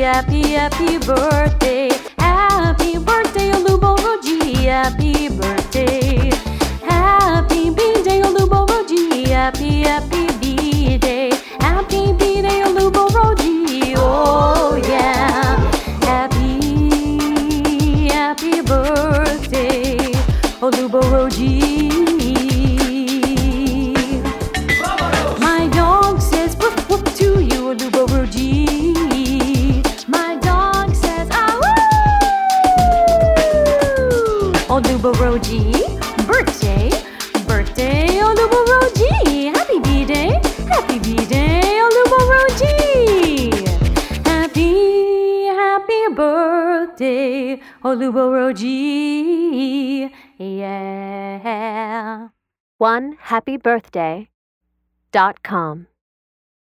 happy birthday. Happy birthday, Oluboroji. Happy birthday. Happy B-Day, Oluboroji. Happy B-Day. Happy B-Day, Oluboroji. Oh yeah. Happy birthday, Oluboroji. My dog says woof woof to you, Oluboroji. My dog says ah woo. Oluboroji, birthday, Oluboroji. Happy B-Day, Oluboroji. Happy birthday, Oluboroji. Yeah. OneHappyBirthday.com